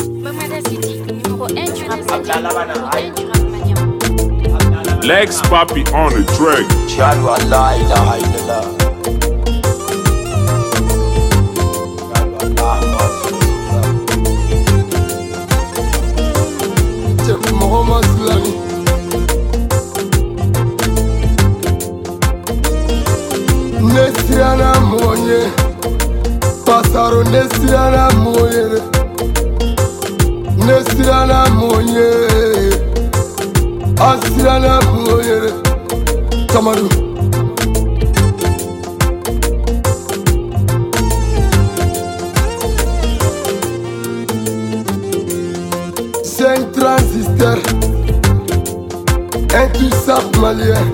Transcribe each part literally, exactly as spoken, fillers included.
Legs Papi on the track. Nesiana moye, pasaro nesiana moye, nesiana moye, asiana moye, Tamadu. Saint transistor, un tout sap malien.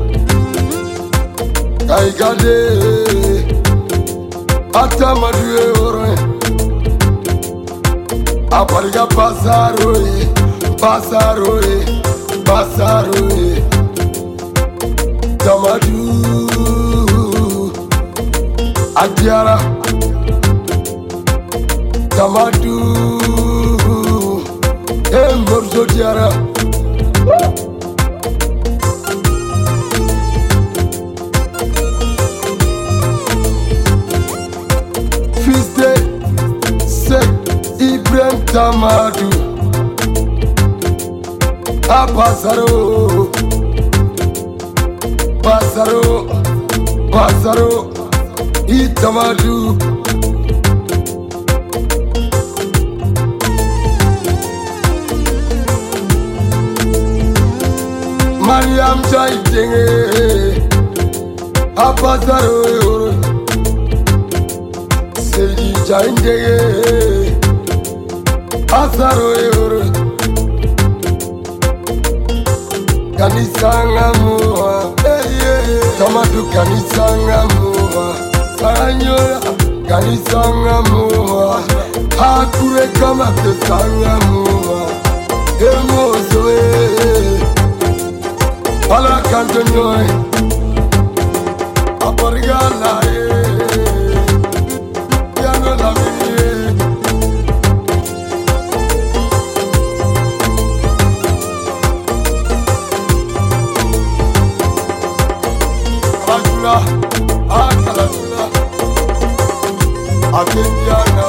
Kaigade Atamadue ore Apariga Basaroe Basaroe Basaroe Tamadu Adiara Tamadu Emborzo Diara Tamadu A Basaro Basaro Basaro I Tamadu Mariam Jaitenge A Basaro Seji Jaitenge Asaro euro Kanisanga mua Tamadu kanisanga mua Sanyola kanisanga mua Hakure kama tesanga mua Emozo e Pala kanto nyoe Aporigala e Yano la mini Akalatula, Aketiana,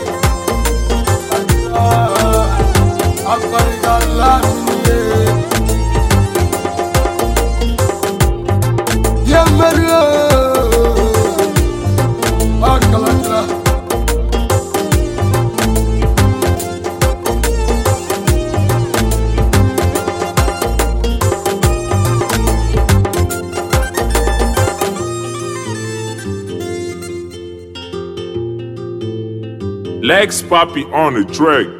Akarigala, Yamaru, Akalatula. Legs Papi on the track.